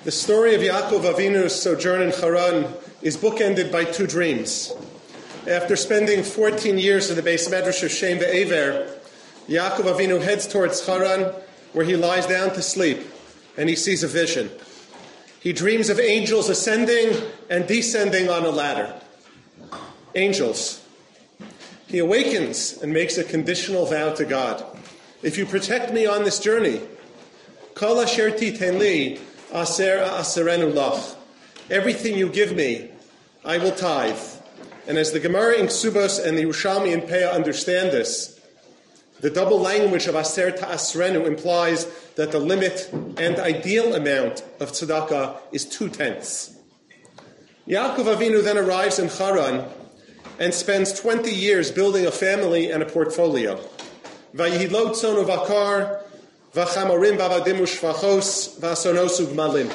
The story of Yaakov Avinu's sojourn in Haran is bookended by two dreams. After spending 14 years in the Beis Medrash of Shem Ve'ever, Yaakov Avinu heads towards Haran, where he lies down to sleep, and he sees a vision. He dreams of angels ascending and descending on a ladder. Angels. He awakens and makes a conditional vow to God. If you protect me on this journey, kol asher titen li aser aserenu lach. Everything you give me, I will tithe. And as the Gemara in Ksubos and the Yerushalmi in Peah understand this, the double language of aser ta'asrenu implies that the limit and ideal amount of tzedakah is 2/10. Yaakov Avinu then arrives in Haran and spends 20 years building a family and a portfolio. Vayihilo tzonu vakar, vachamorim vavadim ushvachos, vasonosu gmalim.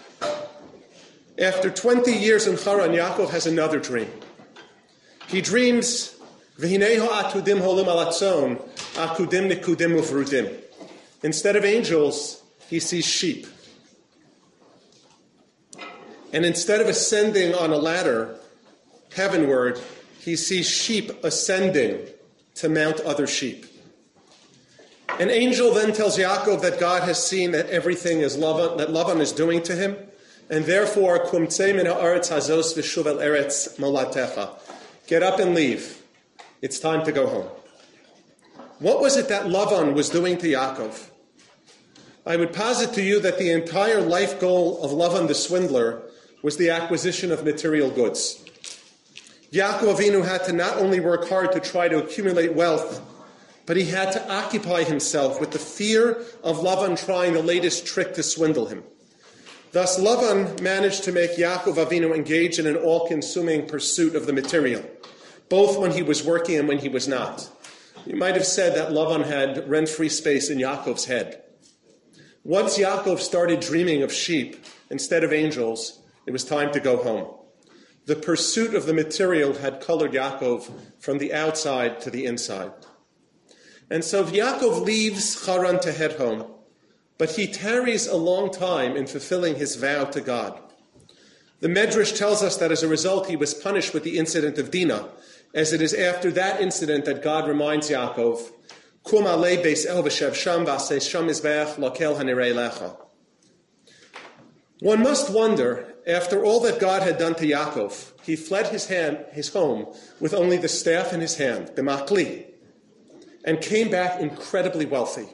After 20 years in Haran, Yaakov has another dream. He dreams, V'hineho atudim holim alatzon, akudim nikudim uvrudim. Instead of angels, he sees sheep. And instead of ascending on a ladder heavenward, he sees sheep ascending to mount other sheep. An angel then tells Yaakov that God has seen that everything is that Lavan is doing to him, and therefore, kumtzei min ha'aretz hazos v'shuv el eretz molatecha. Get up and leave. It's time to go home. What was it that Lavan was doing to Yaakov? I would posit to you that the entire life goal of Lavan the swindler was the acquisition of material goods. Yaakov Avinu had to not only work hard to try to accumulate wealth, but he had to occupy himself with the fear of Lavan trying the latest trick to swindle him. Thus, Lavan managed to make Yaakov Avinu engage in an all-consuming pursuit of the material, both when he was working and when he was not. You might have said that Lavan had rent-free space in Yaakov's head. Once Yaakov started dreaming of sheep instead of angels, it was time to go home. The pursuit of the material had colored Yaakov from the outside to the inside. And so Yaakov leaves Haran to head home, but he tarries a long time in fulfilling his vow to God. The Medrash tells us that as a result he was punished with the incident of Dinah, as it is after that incident that God reminds Yaakov, Kum alei beis el v'shev sham v'aseh sham mizbeach lakel hanirei lecha. One must wonder, after all that God had done to Yaakov, he fled his home with only the staff in his hand, the makli, and came back incredibly wealthy.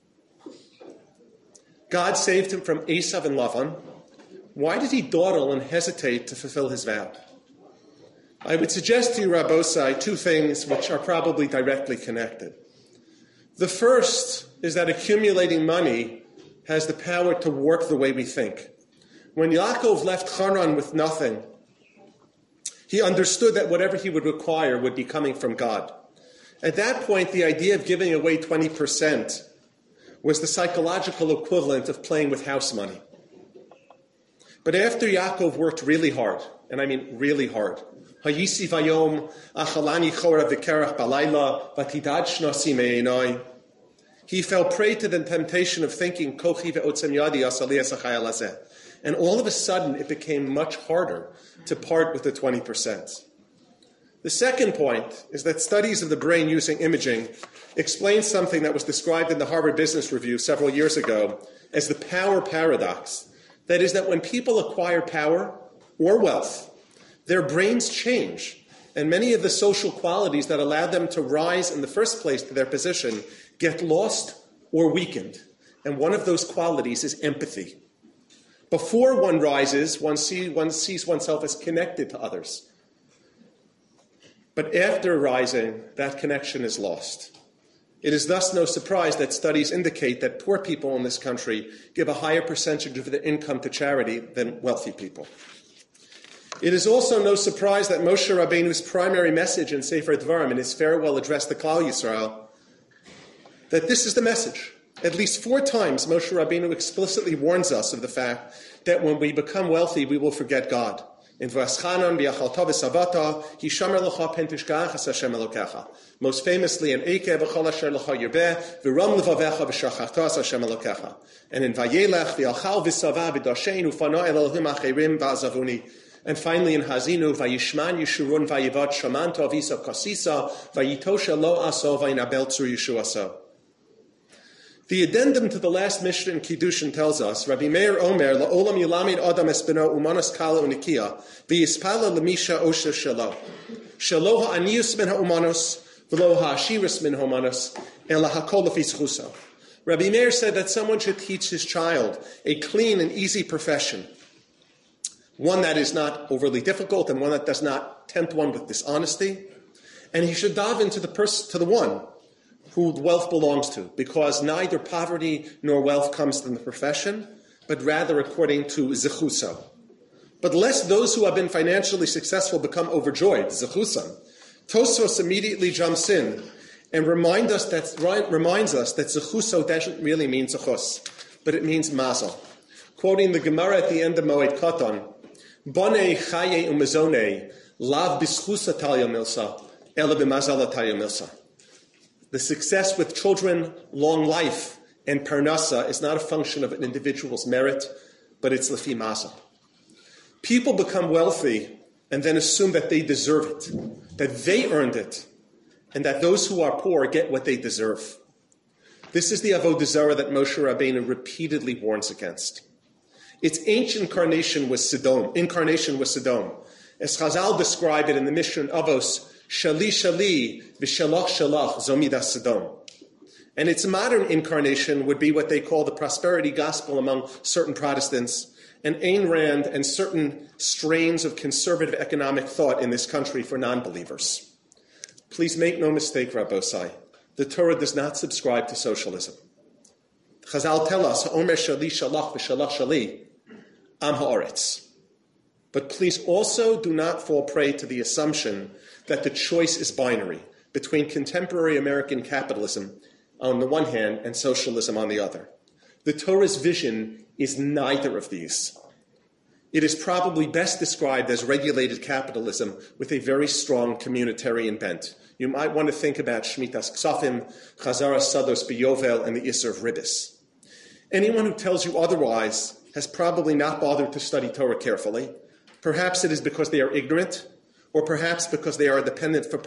God saved him from Esav and Lavan. Why did he dawdle and hesitate to fulfill his vow? I would suggest to you, Rabbosai, two things which are probably directly connected. The first is that accumulating money has the power to warp the way we think. When Yaakov left Haran with nothing, he understood that whatever he would require would be coming from God. At that point, the idea of giving away 20% was the psychological equivalent of playing with house money. But after Yaakov worked really hard, and I mean really hard, Hayisi vayom achalani chora v'kerach balayla vatidad shnasi me'enai, he fell prey to the temptation of thinking kochi ve'otzem yadi asali esachai alazeh. And all of a sudden, it became much harder to part with the 20%. The second point is that studies of the brain using imaging explain something that was described in the Harvard Business Review several years ago as the power paradox. That is that when people acquire power or wealth, their brains change, and many of the social qualities that allowed them to rise in the first place to their position get lost or weakened. And one of those qualities is empathy. Before one rises, one sees oneself as connected to others. But after rising, that connection is lost. It is thus no surprise that studies indicate that poor people in this country give a higher percentage of their income to charity than wealthy people. It is also no surprise that Moshe Rabbeinu's primary message in Sefer Dvarim, in his farewell address to Klal Yisrael, that this is the message. At least 4 times, Moshe Rabbeinu explicitly warns us of the fact that when we become wealthy, we will forget God. In V'aschanan v'yachalta v'savata, hishamer l'cha pen tishkachas Hashem Elokecha. Most famously in Eike v'chol asher l'cha yirbeh, v'ram levavecha v'shachachtas Hashem Elokecha. And in Vayelech v'yachal v'sava v'dashen u'fana el Elohim acherim v'azavuni. And finally in Hazinu, Vayishman Yeshurun Vayivat Shaman Tovisa Kasisa, Vayitosha Lo Aso Vayinabel Tzur Yeshuaso. The addendum to the last Mishnah in Kiddushin tells us, Rabbi Meir Omer, La'olam Yilamid Adam Espino Umanas Kala Unikia, V'yispala Lemisha Osha Shalo. Shalo ha'anius min ha'umanos, v'lo ha'ashiris min ha'umanos, ela ha'kol lefis chuso. Rabbi Meir said that someone should teach his child a clean and easy profession, one that is not overly difficult and one that does not tempt one with dishonesty, and he should dive into the one who wealth belongs to, because neither poverty nor wealth comes from the profession, but rather according to zechuso. But lest those who have been financially successful become overjoyed, zechusan, Tosfos immediately jumps in and reminds us that zechuso doesn't really mean zechus, but it means mazel. Quoting the Gemara at the end of Moed Katan, Bonei chaye umezonei lav bischusa talya milsa, ela b'mazala talya milsa. The success with children, long life, and parnasa is not a function of an individual's merit, but it's lefi mazel. People become wealthy and then assume that they deserve it, that they earned it, and that those who are poor get what they deserve. This is the avodah zarah that Moshe Rabbeinu repeatedly warns against. Its ancient incarnation was Sodom. As Chazal described it in the Mishnah Avos, Shali Shali v'Shalach Shalach Zomidas Sodom. And its modern incarnation would be what they call the prosperity gospel among certain Protestants, and Ayn Rand and certain strains of conservative economic thought in this country for non-believers. Please make no mistake, Rabbosai, the Torah does not subscribe to socialism. Chazal tell us, Ha'omer Shali Shalach v'Shalach Shali, Am Ha'aretz. But please also do not fall prey to the assumption that the choice is binary between contemporary American capitalism on the one hand and socialism on the other. The Torah's vision is neither of these. It is probably best described as regulated capitalism with a very strong communitarian bent. You might want to think about Shmitas Ksafim, Chazaras Sados B'Yovel, and the Isser of Ribbis. Anyone who tells you otherwise has probably not bothered to study Torah carefully. Perhaps it is because they are ignorant, or perhaps because they are dependent for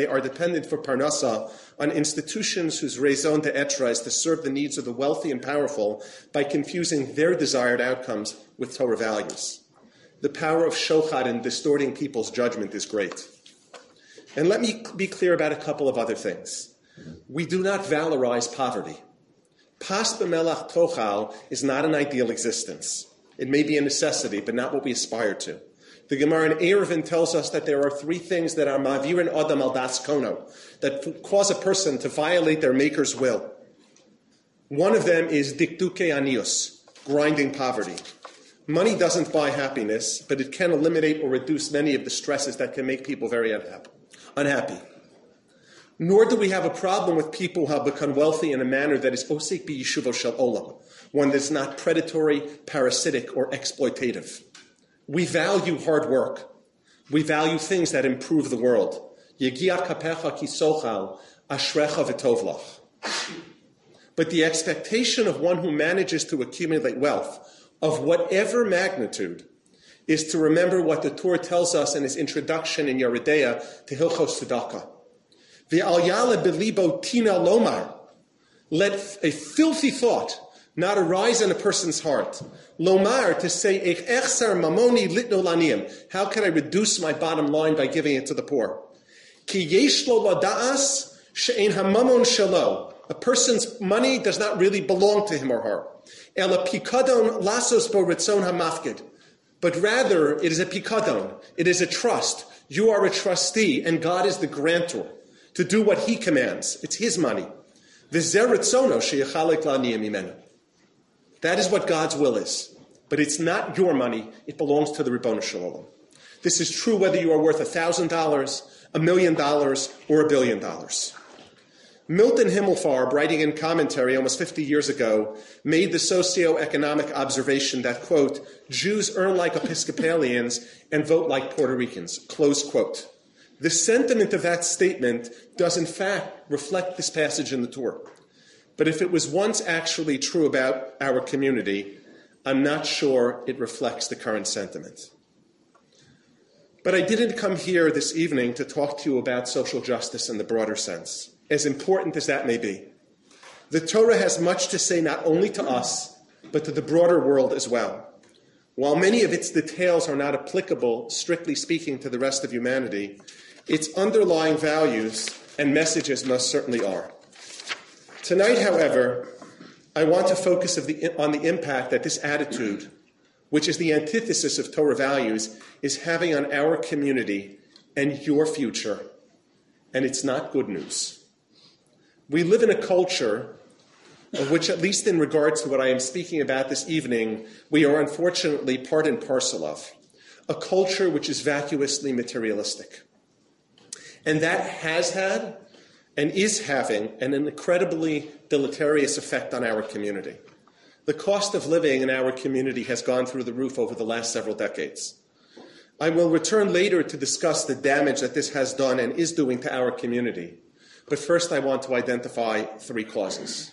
parnasa on institutions whose raison d'etre is to serve the needs of the wealthy and powerful by confusing their desired outcomes with Torah values. The power of shochad in distorting people's judgment is great. And let me be clear about a couple of other things. We do not valorize poverty. Pas b'melach tochal is not an ideal existence. It may be a necessity, but not what we aspire to. The Gemara in Eruvin tells us that there are three things that are mavirin adam al das kono, that cause a person to violate their maker's will. One of them is dikduke anius, grinding poverty. Money doesn't buy happiness, but it can eliminate or reduce many of the stresses that can make people very unhappy. Nor do we have a problem with people who have become wealthy in a manner that is osek b'yishuvo shel olam, one that's not predatory, parasitic, or exploitative. We value hard work. We value things that improve the world. Yegiat kapecha kisochal, ashrecha v'tovlach. But the expectation of one who manages to accumulate wealth, of whatever magnitude, is to remember what the Torah tells us in its introduction in Yeridea to Hilchos Tzedakah. V'al yale belibo tina lomar. Let a filthy thought not arise in a person's heart. Lomar, to say, Eich echsar mamoni litno laniyim. How can I reduce my bottom line by giving it to the poor? Ki yesh lo lada'as she'ein hamamon shelo. A person's money does not really belong to him or her. Ela pikadon lasos bo ritzon hamafkid. But rather, it is a pikadon. It is a trust. You are a trustee, and God is the grantor to do what he commands. It's his money. V'zer ritzono sheyachalek la'aniyim imenu. That is what God's will is. But it's not your money. It belongs to the Ribbono Shel Olam. This is true whether you are worth $1,000, $1 million, or $1 billion. Milton Himmelfarb, writing in commentary almost 50 years ago, made the socioeconomic observation that, quote, Jews earn like Episcopalians and vote like Puerto Ricans, close quote. The sentiment of that statement does in fact reflect this passage in the Torah. But if it was once actually true about our community, I'm not sure it reflects the current sentiment. But I didn't come here this evening to talk to you about social justice in the broader sense, as important as that may be. The Torah has much to say not only to us, but to the broader world as well. While many of its details are not applicable, strictly speaking, to the rest of humanity, its underlying values and messages most certainly are. Tonight, however, I want to focus on the impact that this attitude, which is the antithesis of Torah values, is having on our community and your future. And it's not good news. We live in a culture of which, at least in regards to what I am speaking about this evening, we are unfortunately part and parcel of. A culture which is vacuously materialistic. And that has had and is having an incredibly deleterious effect on our community. The cost of living in our community has gone through the roof over the last several decades. I will return later to discuss the damage that this has done and is doing to our community. But first, I want to identify three causes.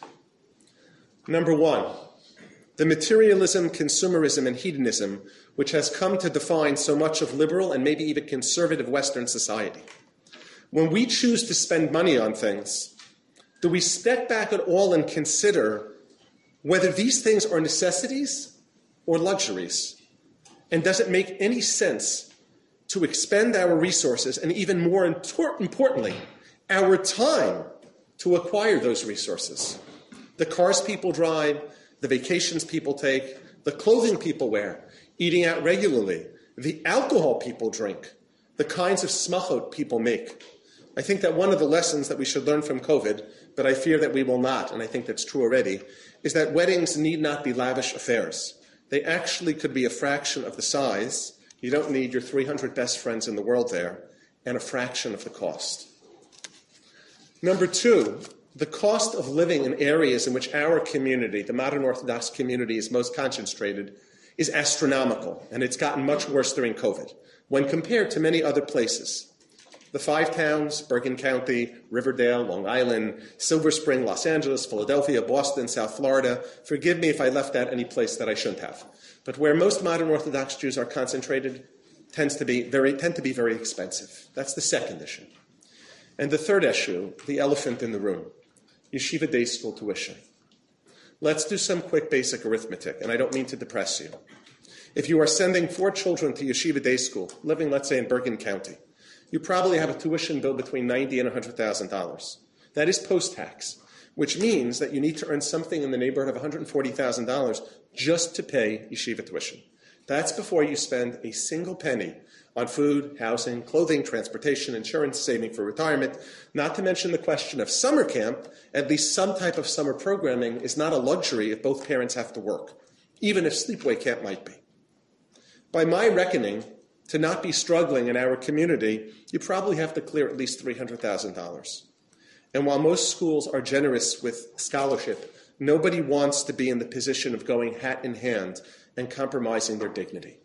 Number one, the materialism, consumerism, and hedonism which has come to define so much of liberal and maybe even conservative Western society. When we choose to spend money on things, do we step back at all and consider whether these things are necessities or luxuries? And does it make any sense to expend our resources, and even more importantly, our time to acquire those resources? The cars people drive, the vacations people take, the clothing people wear, eating out regularly, the alcohol people drink, the kinds of smachot people make. I think that one of the lessons that we should learn from COVID, but I fear that we will not, and I think that's true already, is that weddings need not be lavish affairs. They actually could be a fraction of the size. You don't need your 300 best friends in the world there, and a fraction of the cost. Number two, the cost of living in areas in which our community, the modern Orthodox community, is most concentrated, is astronomical, and it's gotten much worse during COVID when compared to many other places. The five towns, Bergen County, Riverdale, Long Island, Silver Spring, Los Angeles, Philadelphia, Boston, South Florida. Forgive me if I left out any place that I shouldn't have. But where most modern Orthodox Jews are concentrated tend to be very expensive. That's the second issue. And the third issue, the elephant in the room, yeshiva day school tuition. Let's do some quick basic arithmetic, and I don't mean to depress you. If you are sending 4 children to yeshiva day school, living, let's say, in Bergen County, you probably have a tuition bill between $90,000 and $100,000. That is post-tax, which means that you need to earn something in the neighborhood of $140,000 just to pay yeshiva tuition. That's before you spend a single penny on food, housing, clothing, transportation, insurance, saving for retirement, not to mention the question of summer camp. At least some type of summer programming is not a luxury if both parents have to work, even if sleepaway camp might be. By my reckoning, to not be struggling in our community, you probably have to clear at least $300,000. And while most schools are generous with scholarship, nobody wants to be in the position of going hat in hand and compromising their dignity.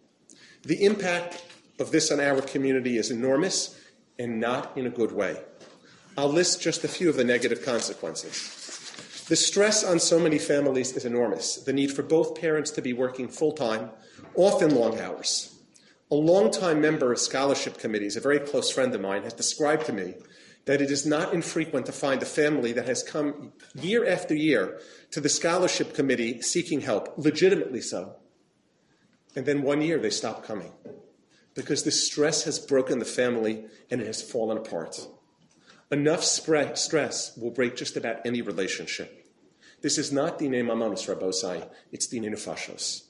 The impact of this on our community is enormous and not in a good way. I'll list just a few of the negative consequences. The stress on so many families is enormous. The need for both parents to be working full-time, often long hours. A longtime member of scholarship committees, a very close friend of mine, has described to me that it is not infrequent to find a family that has come year after year to the scholarship committee seeking help, legitimately so. And then one year they stop coming because the stress has broken the family and it has fallen apart. Enough stress will break just about any relationship. This is not Dinei Mamonos, Rabbosai, it's Dinei Nefashos.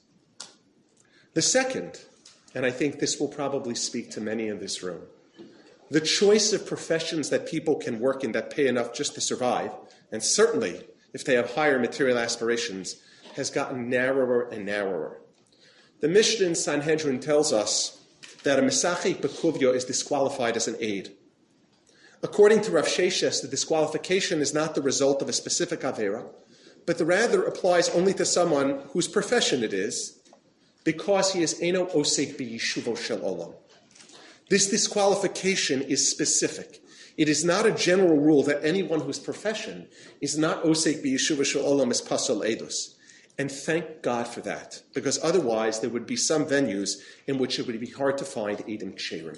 The second, and I think this will probably speak to many in this room, the choice of professions that people can work in that pay enough just to survive, and certainly if they have higher material aspirations, has gotten narrower and narrower. The Mishnah in Sanhedrin tells us that a Mesachik Bekuvyo is disqualified as an aide. According to Rav Sheshes, the disqualification is not the result of a specific avera, but rather applies only to someone whose profession it is, because he is eno osek b'yishuvo shel olam. This disqualification is specific. It is not a general rule that anyone whose profession is not osek b'yishuvo shel olam is pasol edus. And thank God for that, because otherwise there would be some venues in which it would be hard to find Eidim Ksherim.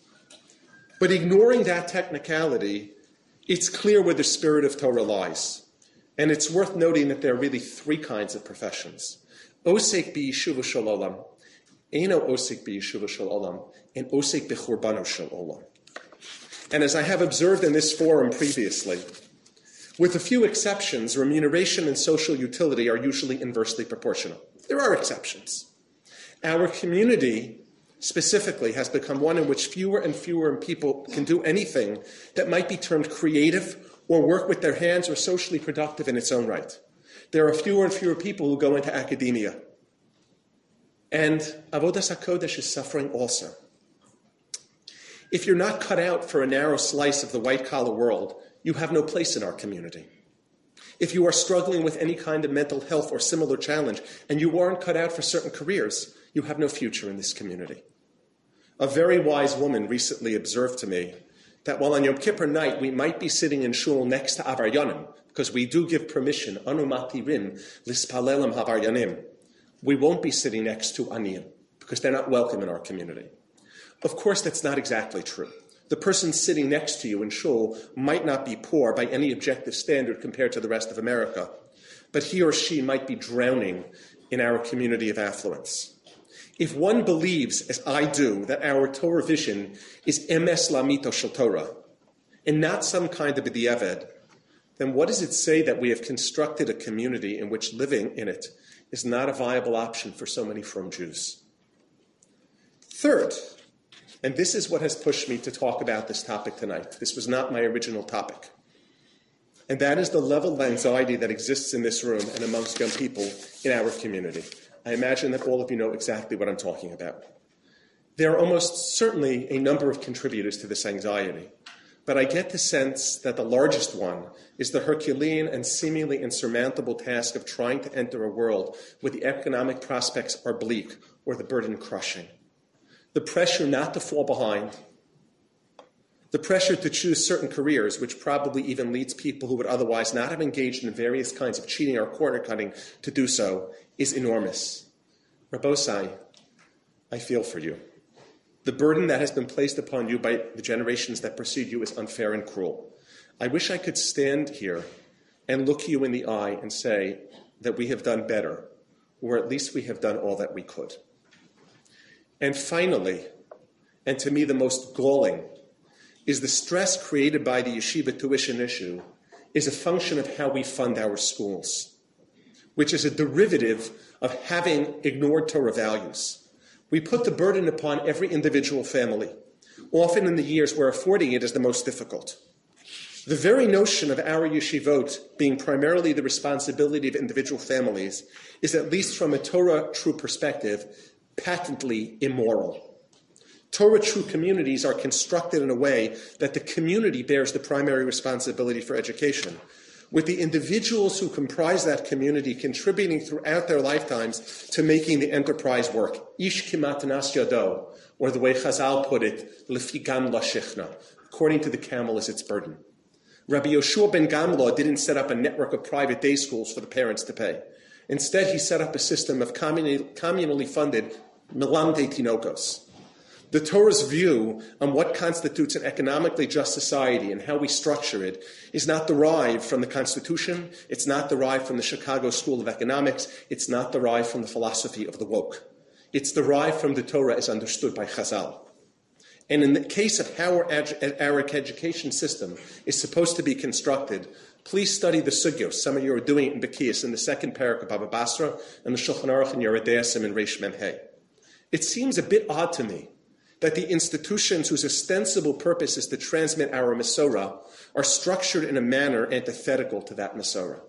But ignoring that technicality, it's clear where the spirit of Torah lies. And it's worth noting that there are really three kinds of professions. Osek b'yishuva shel olam, eno osek b'yishuva shel olam, and osek b'churbano shel olam. And as I have observed in this forum previously, with a few exceptions, remuneration and social utility are usually inversely proportional. There are exceptions. Our community specifically has become one in which fewer and fewer people can do anything that might be termed creative or work with their hands or socially productive in its own right. There are fewer and fewer people who go into academia. And Avodas HaKodesh is suffering also. If you're not cut out for a narrow slice of the white-collar world, you have no place in our community. If you are struggling with any kind of mental health or similar challenge, and you aren't cut out for certain careers, you have no future in this community. A very wise woman recently observed to me that while on Yom Kippur night we might be sitting in shul next to Avaryanim, because we do give permission, anu matirim lispalelem havaryanim, we won't be sitting next to aniyim, because they're not welcome in our community. Of course, that's not exactly true. The person sitting next to you in shul might not be poor by any objective standard compared to the rest of America, but he or she might be drowning in our community of affluence. If one believes, as I do, that our Torah vision is emes lamito shel Torah, and not some kind of b'diavad, then what does it say that we have constructed a community in which living in it is not a viable option for so many frum Jews? Third, and this is what has pushed me to talk about this topic tonight. This was not my original topic. And that is the level of anxiety that exists in this room and amongst young people in our community. I imagine that all of you know exactly what I'm talking about. There are almost certainly a number of contributors to this anxiety, but I get the sense that the largest one is the Herculean and seemingly insurmountable task of trying to enter a world where the economic prospects are bleak or the burden crushing. The pressure not to fall behind, the pressure to choose certain careers, which probably even leads people who would otherwise not have engaged in various kinds of cheating or corner cutting to do so, is enormous. Rabosai, I feel for you. The burden that has been placed upon you by the generations that precede you is unfair and cruel. I wish I could stand here and look you in the eye and say that we have done better, or at least we have done all that we could. And finally, and to me the most galling, is the stress created by the yeshiva tuition issue is a function of how we fund our schools, which is a derivative of having ignored Torah values. We put the burden upon every individual family, often in the years where affording it is the most difficult. The very notion of our yeshivot being primarily the responsibility of individual families is, at least from a Torah true perspective, patently immoral. Torah true communities are constructed in a way that the community bears the primary responsibility for education, with the individuals who comprise that community contributing throughout their lifetimes to making the enterprise work. Ish kimat nas yado, or the way Chazal put it, lefi gam la shichna. According to the camel is its burden. Rabbi Yoshua ben Gamla didn't set up a network of private day schools for the parents to pay. Instead, he set up a system of communally funded Milamdei Tinokos. The Torah's view on what constitutes an economically just society and how we structure it is not derived from the Constitution, it's not derived from the Chicago School of Economics, it's not derived from the philosophy of the woke. It's derived from the Torah as understood by Chazal. And in the case of how our education system is supposed to be constructed, please study the sugyos. Some of you are doing it in Bekias, in the second parak of Baba Basra, and the Shulchan Aruch and Yoreh De'asim in Reish Mem Hey. It seems a bit odd to me that the institutions whose ostensible purpose is to transmit our Masorah are structured in a manner antithetical to that Masorah.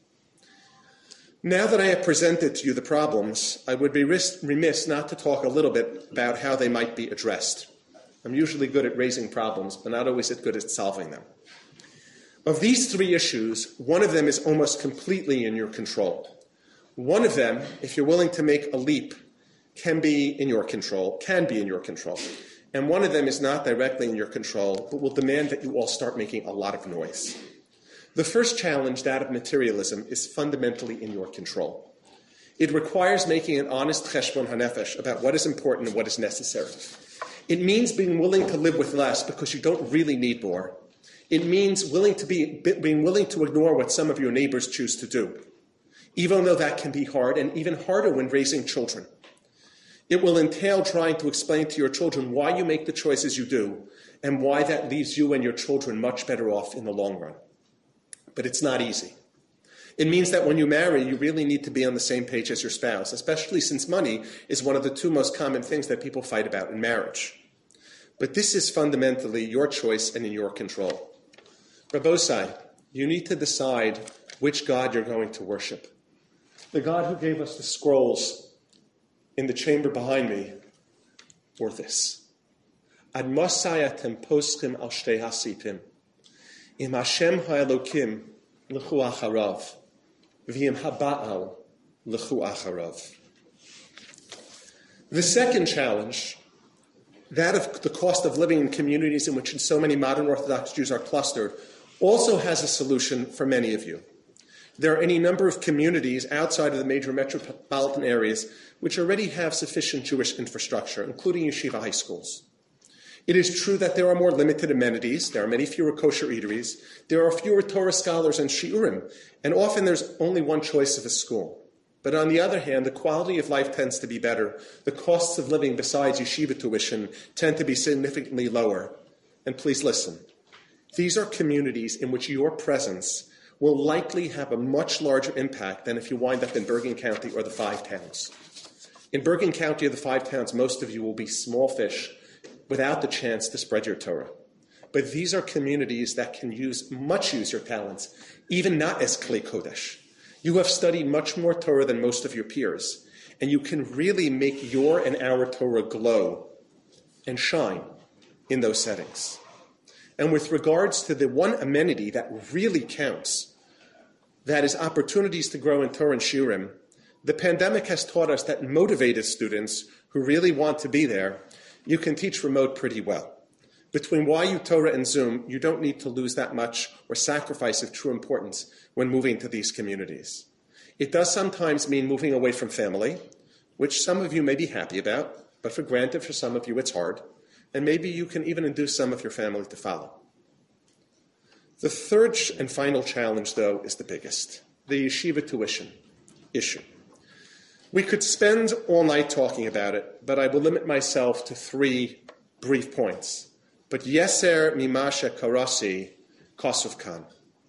Now that I have presented to you the problems, I would be remiss not to talk a little bit about how they might be addressed. I'm usually good at raising problems, but not always good at solving them. Of these three issues, one of them is almost completely in your control. One of them, if you're willing to make a leap, can be in your control. And one of them is not directly in your control, but will demand that you all start making a lot of noise. The first challenge, that of materialism, is fundamentally in your control. It requires making an honest cheshbon hanefesh about what is important and what is necessary. It means being willing to live with less because you don't really need more. It means being willing to ignore what some of your neighbors choose to do, even though that can be hard, and even harder when raising children. It will entail trying to explain to your children why you make the choices you do and why that leaves you and your children much better off in the long run. But it's not easy. It means that when you marry, you really need to be on the same page as your spouse, especially since money is one of the two most common things that people fight about in marriage. But this is fundamentally your choice and in your control. Rabbosai, you need to decide which God you're going to worship. The God who gave us the scrolls in the chamber behind me, or this. Ad mosayatem poskim al shtei hasitim. Im Hashem ha'elokim l'chu acharav. V'im haba'al l'chu acharav. The second challenge, that of the cost of living in communities in which so many modern Orthodox Jews are clustered, also has a solution for many of you. There are any number of communities outside of the major metropolitan areas which already have sufficient Jewish infrastructure, including yeshiva high schools. It is true that there are more limited amenities, there are many fewer kosher eateries, there are fewer Torah scholars and shiurim, and often there's only one choice of a school. But on the other hand, the quality of life tends to be better, the costs of living besides yeshiva tuition tend to be significantly lower. And please listen. These are communities in which your presence will likely have a much larger impact than if you wind up in Bergen County or the Five Towns. In Bergen County or the Five Towns, most of you will be small fish without the chance to spread your Torah. But these are communities that can use your talents, even not as Klei Kodesh. You have studied much more Torah than most of your peers, and you can really make your and our Torah glow and shine in those settings. And with regards to the one amenity that really counts, that is opportunities to grow in Torah and Shiurim, the pandemic has taught us that motivated students who really want to be there, you can teach remote pretty well. Between YU Torah and Zoom, you don't need to lose that much or sacrifice of true importance when moving to these communities. It does sometimes mean moving away from family, which some of you may be happy about, but for granted for some of you it's hard. And maybe you can even induce some of your family to follow. The third and final challenge, though, is the biggest, the yeshiva tuition issue. We could spend all night talking about it, but I will limit myself to three brief points. But yeser mimasha karasi kosov kan.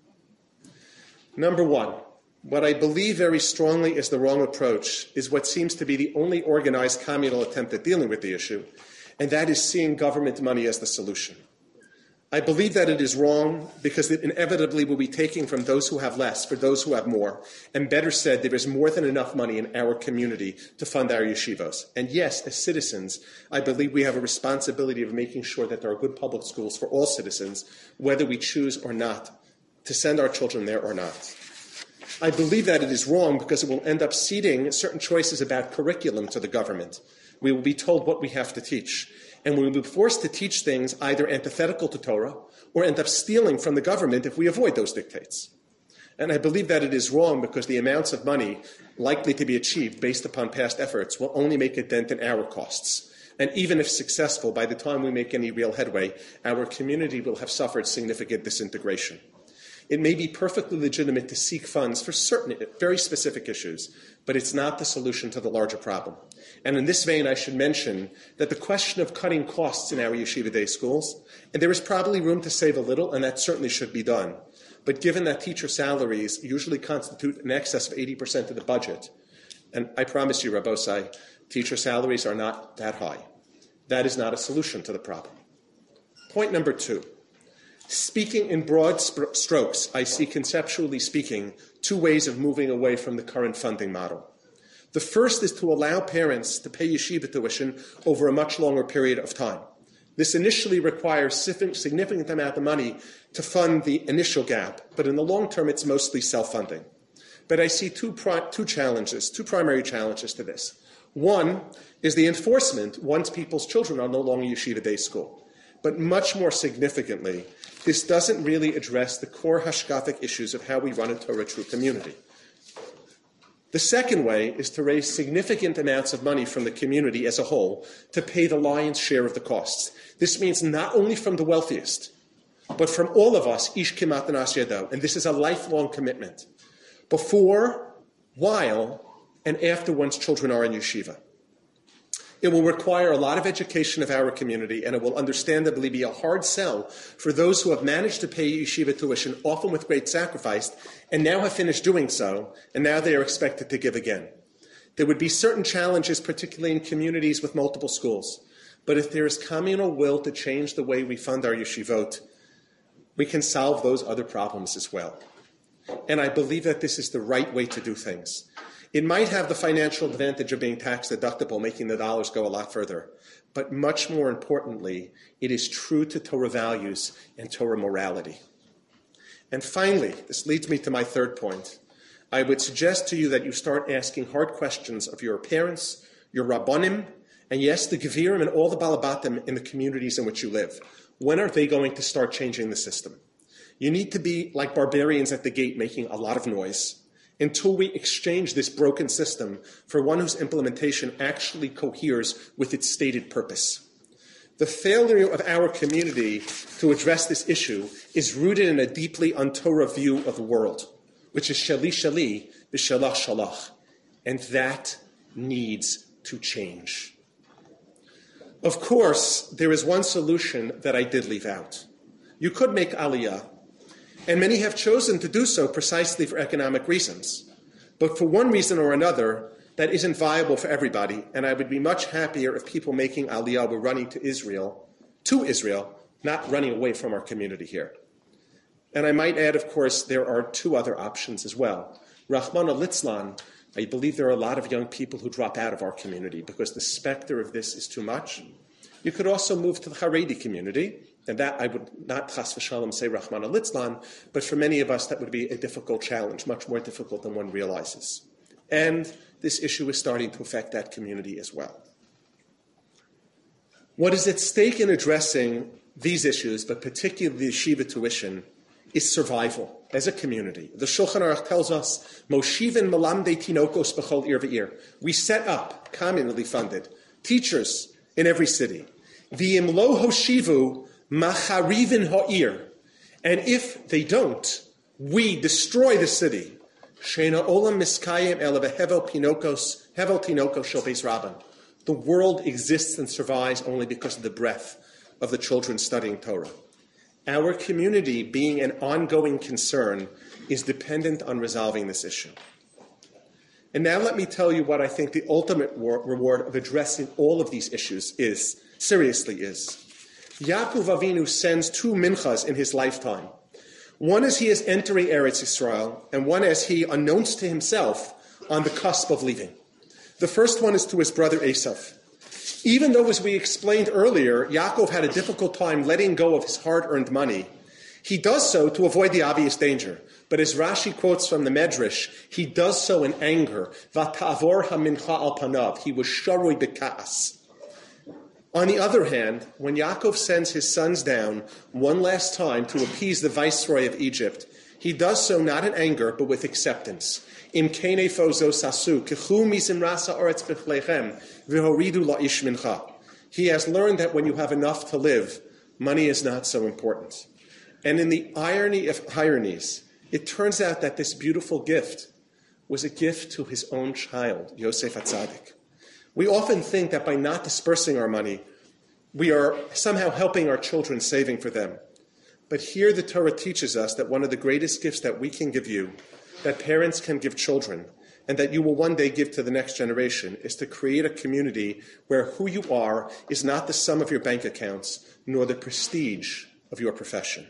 Number one, what I believe very strongly is the wrong approach is what seems to be the only organized communal attempt at dealing with the issue, and that is seeing government money as the solution. I believe that it is wrong because it inevitably will be taking from those who have less for those who have more. And better said, there is more than enough money in our community to fund our yeshivos. And yes, as citizens, I believe we have a responsibility of making sure that there are good public schools for all citizens, whether we choose or not to send our children there or not. I believe that it is wrong because it will end up ceding certain choices about curriculum to the government. We will be told what we have to teach. And we will be forced to teach things either antithetical to Torah or end up stealing from the government if we avoid those dictates. And I believe that it is wrong because the amounts of money likely to be achieved based upon past efforts will only make a dent in our costs. And even if successful, by the time we make any real headway, our community will have suffered significant disintegration. It may be perfectly legitimate to seek funds for certain very specific issues, but it's not the solution to the larger problem. And in this vein, I should mention that the question of cutting costs in our yeshiva day schools, and there is probably room to save a little, and that certainly should be done. But given that teacher salaries usually constitute in excess of 80% of the budget, and I promise you, Rabbosai, teacher salaries are not that high. That is not a solution to the problem. Point number two. Speaking in broad strokes, I see, conceptually speaking, two ways of moving away from the current funding model. The first is to allow parents to pay yeshiva tuition over a much longer period of time. This initially requires significant amount of money to fund the initial gap, but in the long term, it's mostly self-funding. But I see two primary challenges to this. One is the enforcement once people's children are no longer yeshiva day school. But much more significantly, this doesn't really address the core hashkafic issues of how we run a Torah true community. The second way is to raise significant amounts of money from the community as a whole to pay the lion's share of the costs. This means not only from the wealthiest, but from all of us, ish kimat nas yado, and this is a lifelong commitment, before, while, and after one's children are in yeshiva. It will require a lot of education of our community, and it will understandably be a hard sell for those who have managed to pay yeshiva tuition, often with great sacrifice, and now have finished doing so, and now they are expected to give again. There would be certain challenges, particularly in communities with multiple schools. But if there is communal will to change the way we fund our yeshivot, we can solve those other problems as well. And I believe that this is the right way to do things. It might have the financial advantage of being tax deductible, making the dollars go a lot further. But much more importantly, it is true to Torah values and Torah morality. And finally, this leads me to my third point. I would suggest to you that you start asking hard questions of your parents, your rabbonim, and yes, the gevirim and all the balabatim in the communities in which you live. When are they going to start changing the system? You need to be like barbarians at the gate making a lot of noise until we exchange this broken system for one whose implementation actually coheres with its stated purpose. The failure of our community to address this issue is rooted in a deeply un-Torah view of the world, which is shali shali, v'shalach shalach, and that needs to change. Of course, there is one solution that I did leave out. You could make aliyah, and many have chosen to do so precisely for economic reasons. But for one reason or another, that isn't viable for everybody, and I would be much happier if people making aliyah were running to Israel, not running away from our community here. And I might add, of course, there are two other options as well. Rahmana litzlan, I believe there are a lot of young people who drop out of our community because the specter of this is too much. You could also move to the Haredi community, and that I would not chas v'shalom say Rahmana litzlan, but for many of us that would be a difficult challenge, much more difficult than one realizes. And this issue is starting to affect that community as well. What is at stake in addressing these issues, but particularly the yeshiva tuition, is survival as a community. The Shulchan Aruch tells us, Moshivin malamdei tinokos b'chol ir v'ir. We set up, communally funded, teachers in every city. V'im lo hoshivu macharivin ha'ir. And if they don't, we destroy the city. Sheina olam miskayim ela v'hevel tinokos shel beis rabban. The world exists and survives only because of the breath of the children studying Torah. Our community, being an ongoing concern, is dependent on resolving this issue. And now let me tell you what I think the ultimate reward of addressing all of these issues seriously is. Yaakov Avinu sends two minchas in his lifetime. One as he is entering Eretz Yisrael, and one as he, unknowns to himself, on the cusp of leaving. The first one is to his brother Esav. Even though, as we explained earlier, Yaakov had a difficult time letting go of his hard-earned money, he does so to avoid the obvious danger. But as Rashi quotes from the Medrash, he does so in anger. Vata'avor hamincha al panav. He was sharoi b'ka'as. On the other hand, when Yaakov sends his sons down one last time to appease the viceroy of Egypt, he does so not in anger, but with acceptance. Im kene fozo sasu, kichu misim rasa oretz b'chlechem, v'horidu la'ish mincha. He has learned that when you have enough to live, money is not so important. And in the irony of ironies, it turns out that this beautiful gift was a gift to his own child, Yosef HaTzadik. We often think that by not dispersing our money, we are somehow helping our children, saving for them. But here the Torah teaches us that one of the greatest gifts that we can give you, that parents can give children, and that you will one day give to the next generation, is to create a community where who you are is not the sum of your bank accounts, nor the prestige of your profession.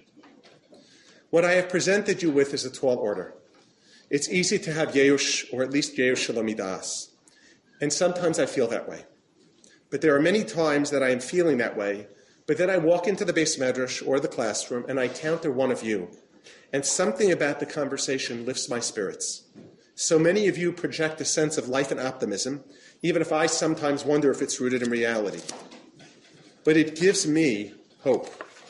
What I have presented you with is a tall order. It's easy to have Yeush, or at least Yeush Shalomidas. And sometimes I feel that way. But there are many times that I am feeling that way, But then I walk into the Beis Medrash or the classroom and I encounter one of you, and something about the conversation lifts my spirits. So many of you project a sense of life and optimism, even if I sometimes wonder if it's rooted in reality. But it gives me hope.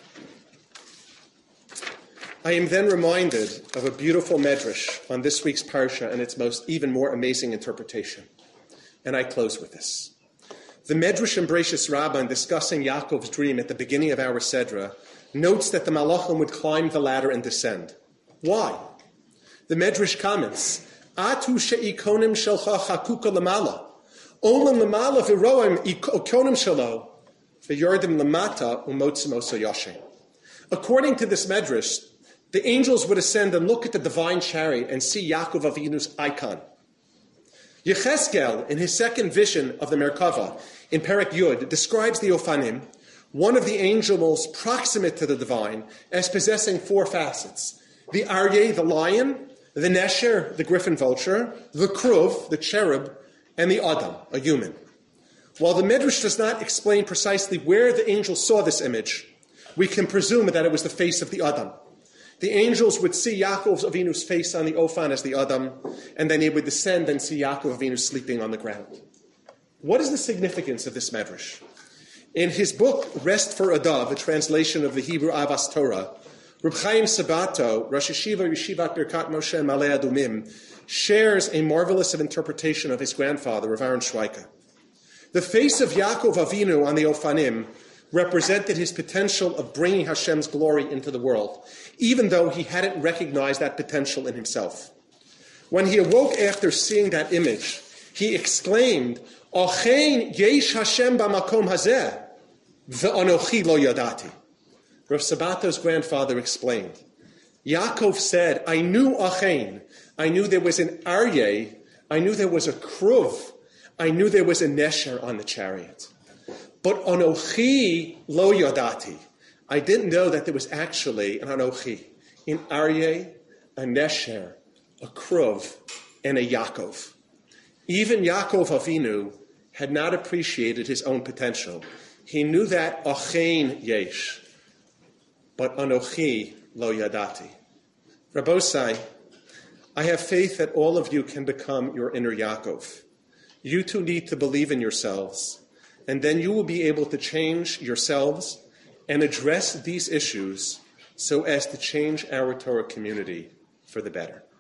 I am then reminded of a beautiful medrash on this week's parsha and its even more amazing interpretation. And I close with this. The Medrash in Bereishis Rabbah, in discussing Yaakov's dream at the beginning of our Sedra, notes that the Malachim would climb the ladder and descend. Why? The Medrash comments, Atu she'ikonim shelcha chakuka lamala, olam lamala v'roim ikonim shelo, v'yordim lamata umotzim oso yoshe. According to this Medrash, the angels would ascend and look at the divine chariot and see Yaakov Avinu's icon. Yechezkel, in his second vision of the Merkava, in Perek Yud, describes the Ofanim, one of the angels proximate to the divine, as possessing four facets. The Aryeh, the lion, the Nesher, the griffin vulture, the Kruv, the cherub, and the Adam, a human. While the Medrash does not explain precisely where the angels saw this image, we can presume that it was the face of the Adam. The angels would see Yaakov's Avinu's face on the Ofan as the Adam, and then they would descend and see Yaakov Avinu sleeping on the ground. What is the significance of this medrash? In his book, Rest for Adav, a translation of the Hebrew Avas Torah, Reb Chaim Sabato, Rosh Yeshiva Yeshivat Birkat Moshe Malei Adumim, shares a marvelous interpretation of his grandfather, Rav Aaron Shweika. The face of Yaakov Avinu on the Ofanim represented his potential of bringing Hashem's glory into the world, even though he hadn't recognized that potential in himself. When he awoke after seeing that image, he exclaimed, Achein yesh Hashem b'makom hazeh, ve'anochi lo yadati. Rav Sabato's grandfather explained, Yaakov said, I knew Achein, I knew there was an Aryeh, I knew there was a Kruv, I knew there was a Nesher on the chariot. But Anochi lo yadati, I didn't know that there was actually an Anochi, an Aryeh, a Nesher, a Kruv, and a Yaakov. Even Yaakov Avinu had not appreciated his own potential. He knew that Achein yesh, but Anochi lo yadati. Rabbosai, I have faith that all of you can become your inner Yaakov. You too need to believe in yourselves, and then you will be able to change yourselves and address these issues so as to change our Torah community for the better.